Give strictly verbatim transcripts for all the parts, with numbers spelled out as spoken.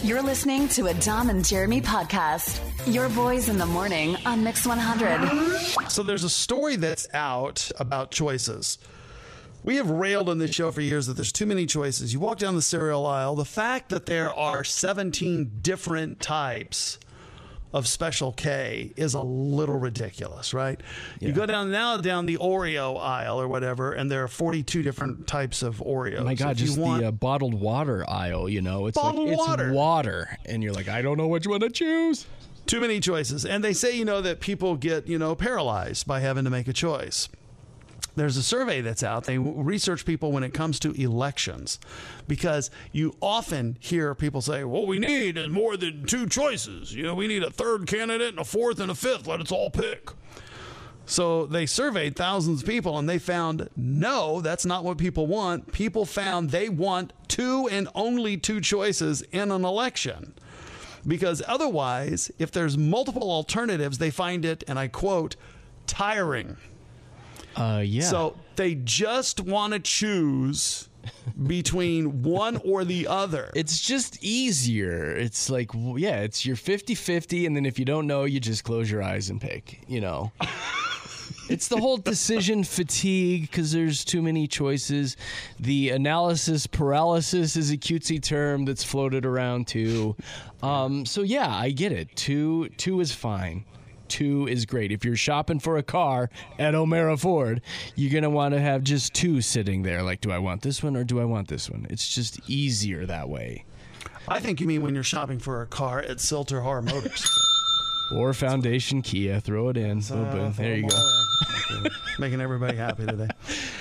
You're listening to a Dom and Jeremy podcast. Your boys in the morning on Mix one hundred. So there's a story that's out about choices. We have railed on this show for years that there's too many choices. You walk down the cereal aisle, the fact that there are seventeen different types of Special K is a little ridiculous, right? Yeah. You go down now down the Oreo aisle or whatever, and there are forty-two different types of Oreos. Oh my God, if just want, the uh, bottled water aisle, you know? It's bottled like, water. It's water. And you're like, I don't know which one to choose. Too many choices. And they say, you know, that people get, you know, paralyzed by having to make a choice. There's a survey that's out. They research people when it comes to elections because you often hear people say, what we need is more than two choices. You know, we need a third candidate and a fourth and a fifth. Let us all pick. So they surveyed thousands of people and they found, no, that's not what people want. People found they want two and only two choices in an election. Because otherwise, if there's multiple alternatives, they find it, and I quote, tiring. Uh, yeah. So they just want to choose between one or the other. It's just easier. It's like, yeah, it's your fifty-fifty, and then if you don't know, you just close your eyes and pick, you know. It's the whole decision fatigue because there's too many choices. The analysis paralysis is a cutesy term that's floated around too. Um, so yeah, I get it. Two, two is fine. Two is great. If you're shopping for a car at O'Mara Ford, you're going to want to have just two sitting there. Like, do I want this one or do I want this one? It's just easier that way. I think you mean when you're shopping for a car at Silter Har Motors. Or Foundation Kia. Throw it in. So, boom, boom. There you go. Okay. Making everybody happy today.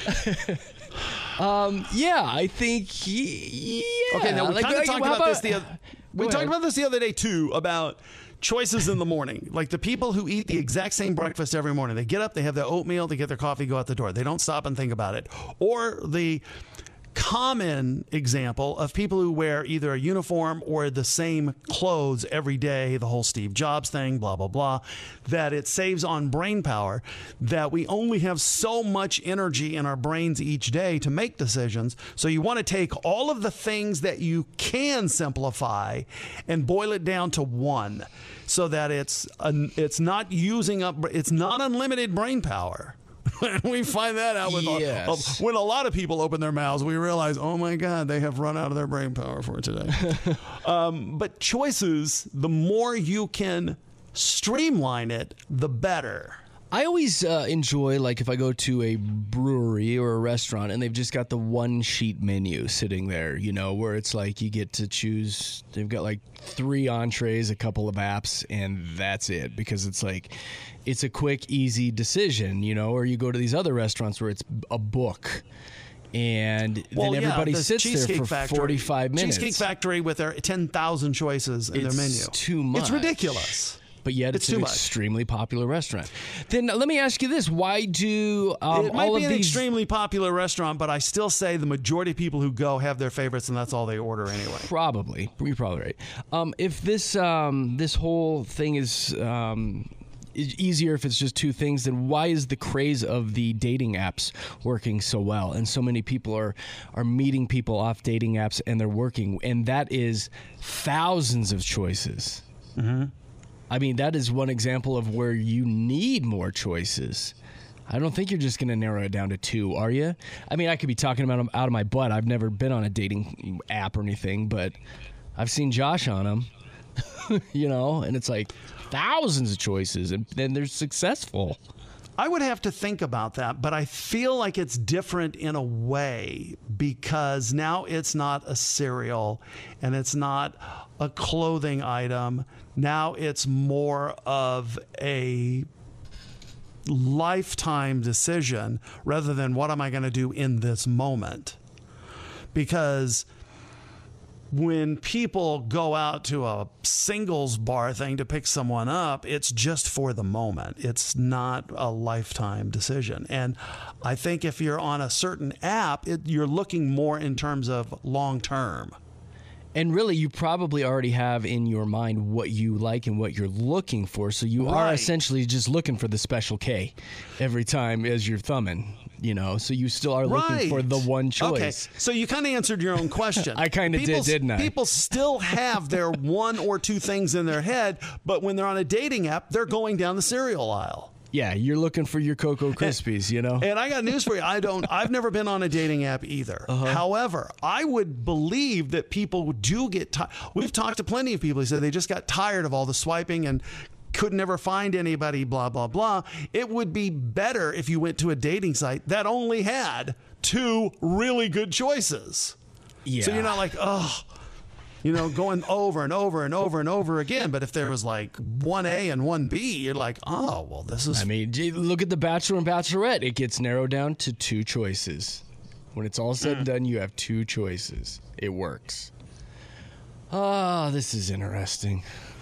um, yeah, I think, yeah. Okay, now we like, kind of like, talked about, about this the other We talked ahead. about this the other day, too, about choices in the morning. Like the people who eat the exact same breakfast every morning. They get up, they have their oatmeal, they get their coffee, go out the door. They don't stop and think about it. Or the common example of people who wear either a uniform or the same clothes every day, the whole Steve Jobs thing, blah, blah, blah, that it saves on brain power, that we only have so much energy in our brains each day to make decisions. So you want to take all of the things that you can simplify and boil it down to one so that it's, an, it's not using up, it's not unlimited brain power. We find that out with yes. a, a, when a lot of people open their mouths, we realize, oh my God, they have run out of their brain power for today. um, but choices, the more you can streamline it, the better. I always uh, enjoy, like, if I go to a brewery or a restaurant and they've just got the one sheet menu sitting there, you know, where it's like you get to choose, they've got like three entrees, a couple of apps, and that's it. Because it's like, it's a quick, easy decision, you know, or you go to these other restaurants where it's a book. And well, then yeah, everybody the sits there for Factory, forty-five minutes. Cheesecake Factory with their ten thousand choices in it's their menu. It's too much. It's ridiculous. But yet it's, it's an much. extremely popular restaurant. Then let me ask you this. Why do um, it might all be of an these... extremely popular restaurant, but I still say the majority of people who go have their favorites, and that's all they order anyway. Probably. You're probably right. Um, if this um, this whole thing is... Um, easier if it's just two things, then why is the craze of the dating apps working so well? And so many people are are meeting people off dating apps and they're working, and that is thousands of choices. Mm-hmm. I mean, that is one example of where you need more choices. I don't think you're just going to narrow it down to two, are you? I mean, I could be talking about them out of my butt. I've never been on a dating app or anything, but I've seen Josh on them, you know, and it's like thousands of choices, and then they're successful. I would have to think about that, but I feel like it's different in a way because now it's not a cereal and it's not a clothing item. Now it's more of a lifetime decision rather than what am I going to do in this moment? Because when people go out to a singles bar thing to pick someone up, it's just for the moment. It's not a lifetime decision. And I think if you're on a certain app, it, you're looking more in terms of long term. And really, you probably already have in your mind what you like and what you're looking for. So you are Right. essentially just looking for the special K every time as you're thumbing, you know? So you still are looking Right. for the one choice. Okay, so you kind of answered your own question. I kinda did, People- didn't I? People still have their one or two things in their head, but when they're on a dating app, they're going down the cereal aisle. Yeah, you're looking for your Cocoa Krispies, you know? And I got news for you. I don't. I've never been on a dating app either. Uh-huh. However, I would believe that people do get tired. We've talked to plenty of people who said they just got tired of all the swiping and could never find anybody. Blah blah blah. It would be better if you went to a dating site that only had two really good choices. Yeah. So you're not like, oh, you know, going over and over and over and over again. But if there was like one A and one B, you're like, oh, well, this is. I mean, gee, look at The Bachelor and Bachelorette. It gets narrowed down to two choices. When it's all said and done, you have two choices. It works. Ah, this is interesting.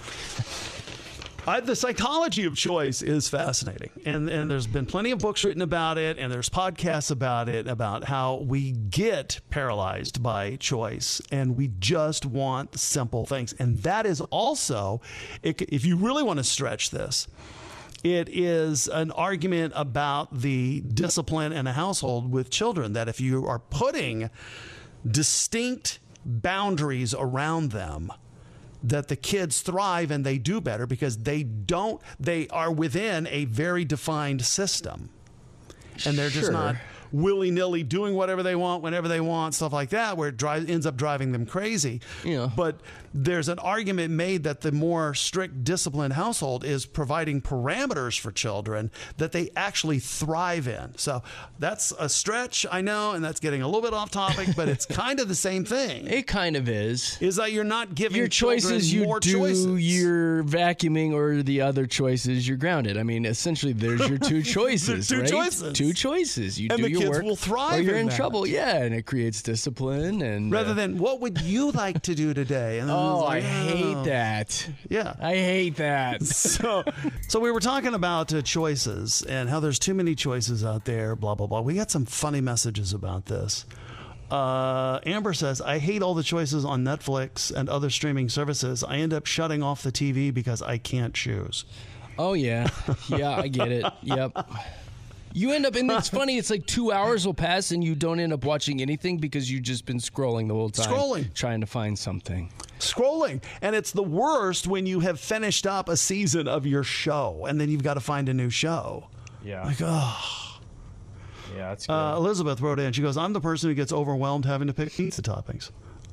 I, the psychology of choice is fascinating. And, and there's been plenty of books written about it, and there's podcasts about it, about how we get paralyzed by choice, and we just want simple things. And that is also, it, if you really want to stretch this, it is an argument about the discipline in a household with children, that if you are putting distinct boundaries around them, that the kids thrive and they do better because they don't, they are within a very defined system. And they're just Sure. not willy-nilly doing whatever they want, whenever they want, stuff like that, where it drives, ends up driving them crazy. Yeah. But there's an argument made that the more strict, disciplined household is providing parameters for children that they actually thrive in. So that's a stretch, I know, and that's getting a little bit off topic, but it's kind of the same thing. It kind of is. Is that you're not giving Your choices, children you more do choices. your vacuuming, or the other choices, you're grounded. I mean, essentially, there's your two choices, two right? choices. Two choices. You And do the your kids work, will thrive or you're in in that. trouble. Yeah, and it creates discipline. And Rather uh, than, what would you like to do today? And then oh, it's I like, hate oh. that. Yeah. I hate that. So, so we were talking about uh, choices and how there's too many choices out there, blah, blah, blah. We got some funny messages about this. Uh, Amber says, I hate all the choices on Netflix and other streaming services. I end up shutting off the T V because I can't choose. Oh yeah, yeah, I get it. Yep. You end up, and it's funny. It's like two hours will pass, and you don't end up watching anything because you've just been scrolling the whole time, Scrolling. trying to find something. Scrolling. And it's the worst when you have finished up a season of your show and then you've got to find a new show. Yeah, Like, oh. yeah, that's good. Uh, Elizabeth wrote in. She goes, I'm the person who gets overwhelmed having to pick pizza toppings.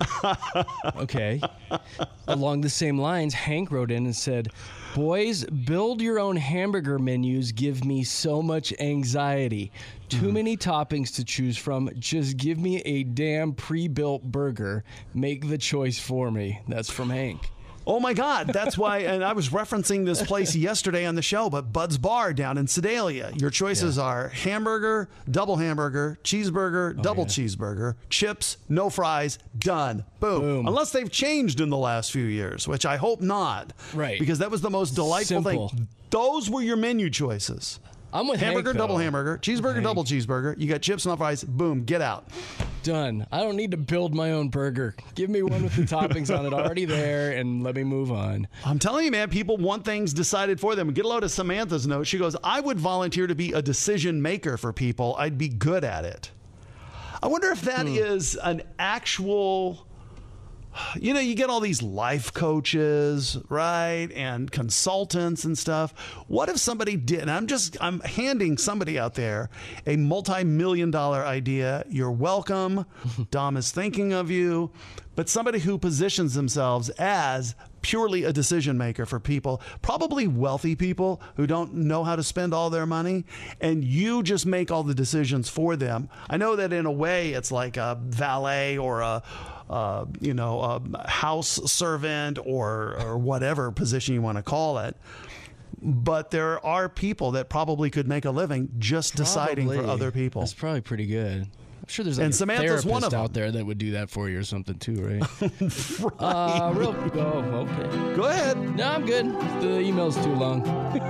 Okay. Along the same lines, Hank wrote in and said, boys, build your own hamburger menus give me so much anxiety. Too many toppings to choose from. Just give me a damn pre-built burger. Make the choice for me. That's from Hank. Oh my God, that's why, and I was referencing this place yesterday on the show, but Bud's Bar down in Sedalia. Your choices Yeah. are hamburger, double hamburger, cheeseburger, double yeah. cheeseburger, chips, no fries, done. Boom. Boom. Unless they've changed in the last few years, which I hope not. Right. Because that was the most delightful Simple. thing. Those were your menu choices. I'm with Hamburger, Hank, double though. hamburger, cheeseburger, Hank. double cheeseburger. You got chips, no fries, boom, get out. Done. I don't need to build my own burger. Give me one with the toppings on it already there, and let me move on. I'm telling you, man, people want things decided for them. Get a load of Samantha's note. She goes, I would volunteer to be a decision maker for people. I'd be good at it. I wonder if that Hmm. is an actual... You know, you get all these life coaches, right? And consultants and stuff. What if somebody did, and I'm just, I'm handing somebody out there a multi-million dollar idea. You're welcome. Dom is thinking of you. But somebody who positions themselves as purely a decision maker for people, probably wealthy people who don't know how to spend all their money, and you just make all the decisions for them. I know that in a way it's like a valet or a Uh, you know, a house servant or or whatever position you want to call it. But there are people that probably could make a living just deciding for Probably. other people. That's probably pretty good. I'm sure there's like And a Samantha's therapist one of out them. there that would do that for you or something too, right? Right. uh, real. Oh, okay. Go ahead. No, I'm good. The email's too long.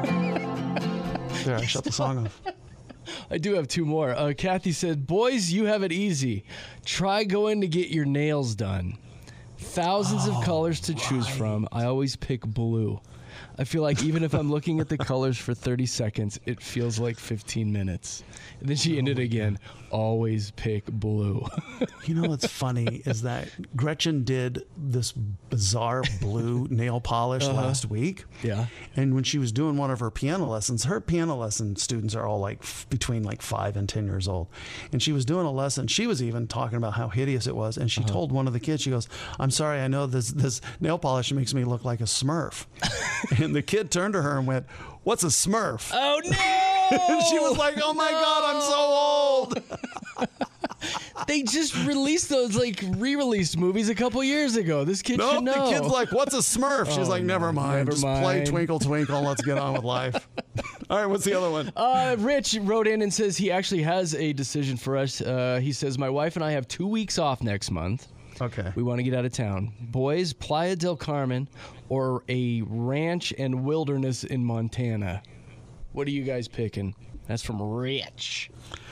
There, I shut the song off. I do have two more. Uh, Kathy said, boys, you have it easy. Try going to get your nails done. thousands Oh, of colors to choose from, I always pick blue. I feel like even if I'm looking at the colors for thirty seconds, it feels like fifteen minutes. And then she ended again. Always pick blue. You know what's funny is that Gretchen did this bizarre blue nail polish Uh-huh. last week. Yeah. And when she was doing one of her piano lessons, her piano lesson students are all like f- between like five and ten years old. And she was doing a lesson. She was even talking about how hideous it was. And she Uh-huh. told one of the kids, she goes, "I'm sorry, I know this, this nail polish makes me look like a Smurf." And the kid turned to her and went, "What's a Smurf?" Oh, no! And she was like, "Oh my God, I'm so old." They just released those, like, re-released movies a couple years ago. This kid No, should know. the kid's like, "What's a Smurf?" She's Oh, like, "Never no, mind. never Just play mind." Twinkle Twinkle. Let's get on with life." All right, what's the other one? Uh, Rich wrote in and says he actually has a decision for us. Uh, he says, my wife and I have two weeks off next month. Okay. We want to get out of town. Boys, Playa del Carmen or a ranch and wilderness in Montana. What are you guys picking? That's from Rich.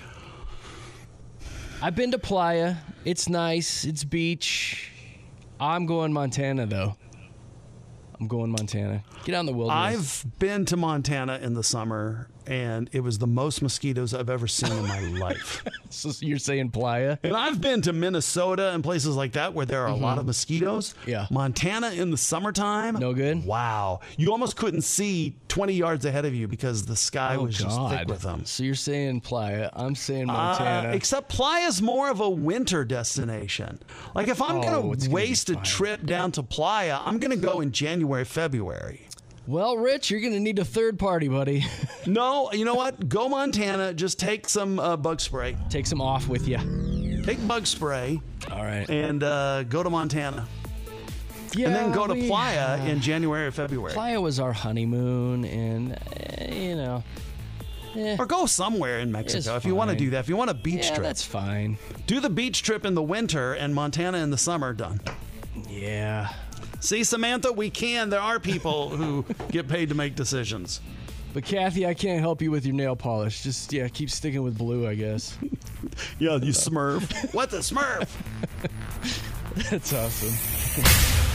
I've been to Playa. It's nice. It's beach. I'm going Montana, though. I'm going Montana. Get out in the wilderness. I've been to Montana in the summer, and it was the most mosquitoes I've ever seen in my life. So you're saying Playa? And I've been to Minnesota and places like that where there are a lot of mosquitoes. Yeah. Montana in the summertime. No good? Wow. You almost couldn't see twenty yards ahead of you because the sky Oh, was just thick with them. So you're saying Playa. I'm saying Uh, Montana. except Playa's more of a winter destination. Like if I'm Oh, going it's to gonna be waste a fine. trip down to Playa, I'm going to go in January, February. Well, Rich, you're going to need a third party, buddy. No, you know what? Go Montana. Just take some uh, bug spray. Take some off with you. Take bug spray All right. and uh, go to Montana. Yeah, and then go to we- Playa in January or February. Playa was our honeymoon, and, eh, you know. eh. Or go somewhere in Mexico It's if you want to fine. do that. If you want a beach Yeah, trip. that's fine. Do the beach trip in the winter and Montana in the summer. Done. Yeah. See, Samantha, we can. There are people who get paid to make decisions. But, Kathy, I can't help you with your nail polish. Just, yeah, keep sticking with blue, I guess. Yeah, you Smurf. What the Smurf? That's awesome.